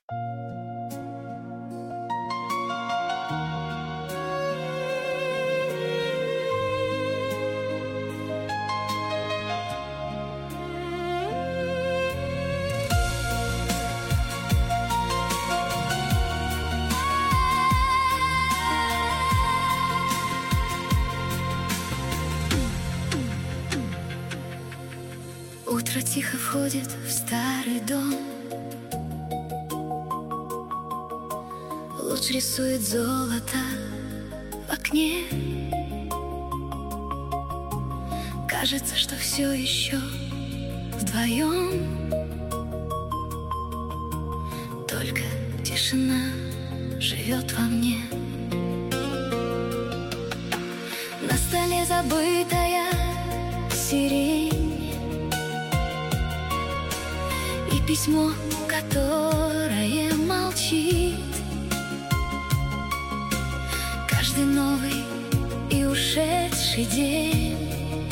Утро тихо входит в старый дом. Луч рисует золото в окне. Кажется, что все еще вдвоем. Только тишина живет во мне. На столе забытая сирень и письмо, которое молчит. Каждый новый и ушедший день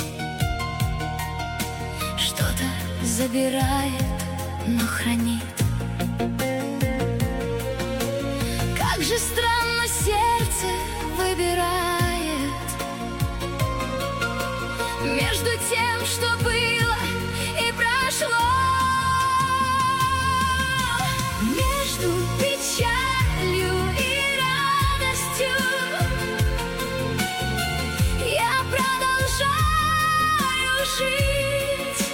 что-то забирает, но хранит. Как же странно сердце выбирает между тем, что было и прошло, между печалью и радостью. Я продолжаю жить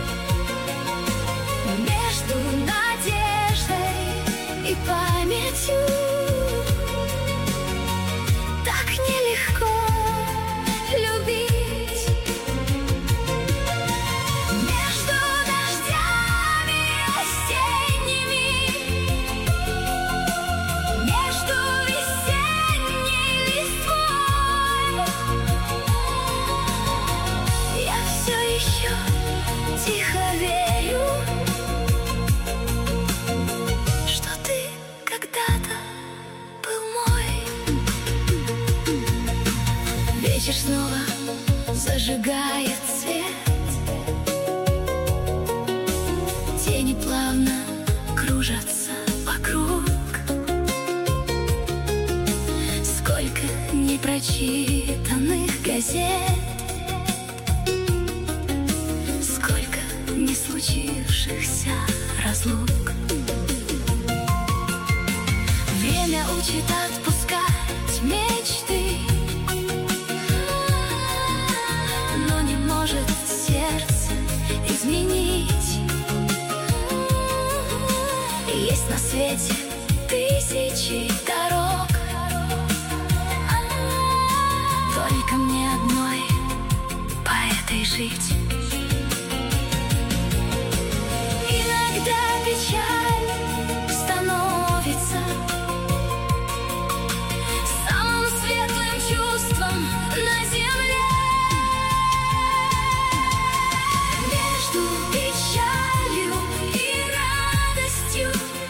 между надеждой и памятью. Так нелегко любить. Между дождями осенними, между весенней листвой, я все еще тихо верю, что ты когда-то был мой. Вечер снова зажигает свет. Тени плавно кружатся вокруг. Сколько непрочитанных газет, сколько не случившихся разлук. Время учит отпускать мечты, но не может сердце изменить. Есть на свете тысячи дорог, только мне одной по этой жить. Иногда печаль становится самым светлым чувством на земле. Между печалью и радостью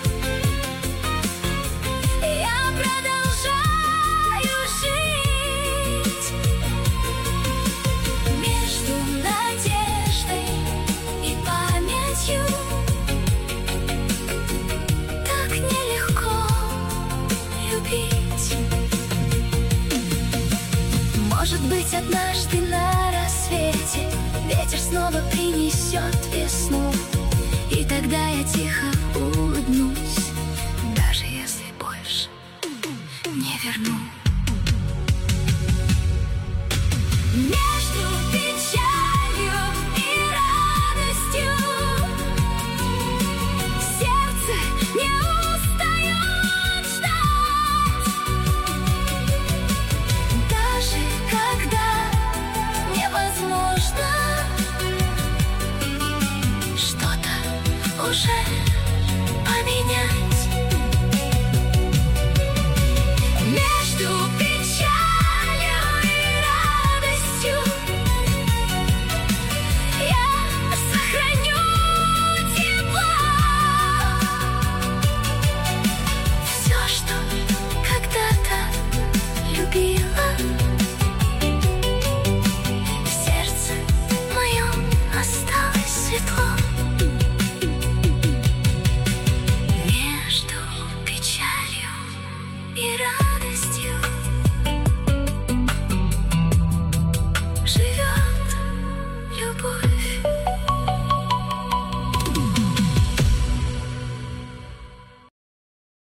я продолжаю жить между надеждой и памятью. Так нелегко любить. Может быть, однажды на рассвете ветер снова принесет весну, и тогда я тихо